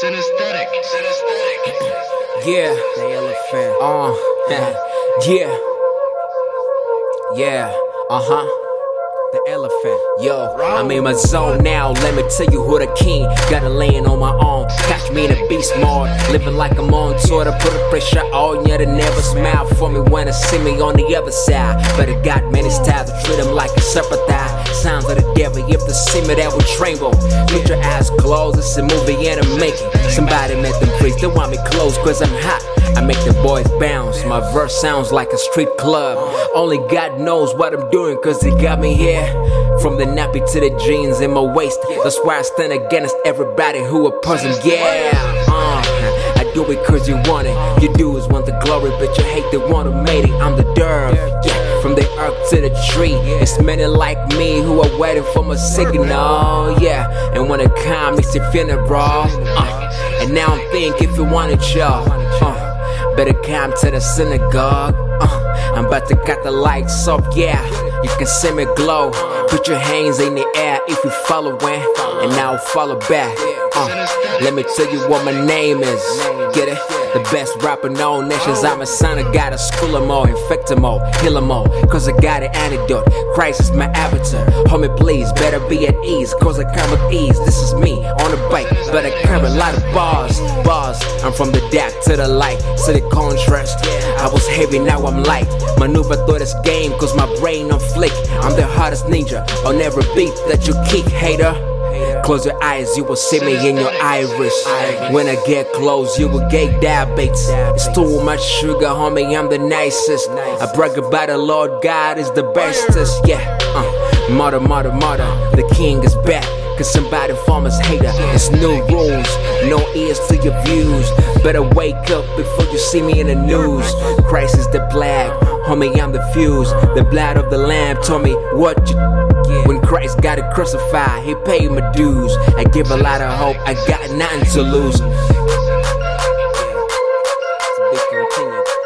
Synesthetic. Yeah. The elephant. Yeah. Yeah. The elephant. Yo, I'm in my zone now, let me tell you who the king. Gotta land on my own, catch me in a beast mode. Living like I'm on tour to put a pressure on you to never smile for me when they see me on the other side. But I got many styles to treat them like a sympathize. Sounds of the devil if they see me that would tremble. Put your eyes closed, it's a movie and I'm making. Somebody met them freaks, they want me close cause I'm hot. I make the boys bounce, my verse sounds like a street club. Only God knows what I'm doing cause he got me here. From the nappy to the jeans in my waist. That's why I stand against everybody who opposes. Yeah, I do it cause you want it. You dudes want the glory but you hate the one who made it. I'm the derv, yeah. From the earth to the tree, it's many like me who are waiting for my signal, yeah. And when it comes, makes you feeling raw. And now I'm thinking if you wanted y'all, better come to the synagogue. I'm about to cut the lights off, yeah. You can see me glow. Put your hands in the air if you following, and I'll follow back. Let me tell you what my name is. Get it? The best rapper known nations. I'm a son, I gotta school them all, infect them all, heal them all. Cause I got an antidote. Christ is my avatar. Homie, please, better be at ease. Cause I come with ease. This is me on a bike, but I carry a lot of bars. I'm from the dark to the light. So the contrast. I was heavy, now I'm light. Maneuver through this game, cause my brain on flick. I'm the hardest ninja on every beat that you kick, hater. Close your eyes, you will see me in your iris. When I get close, you will get diabetes. It's too much sugar, homie, I'm the nicest. I brag about the Lord, God is the bestest. Yeah, mother, the king is back. Cause somebody farmers hater. It's new rules, no ears to your views. Better wake up before you see me in the news. Christ is the flag, homie, I'm the fuse. The blood of the lamb told me what you. When Christ got it crucified, he paid my dues. I give a lot of hope, I got nothing to lose. It's a big continued.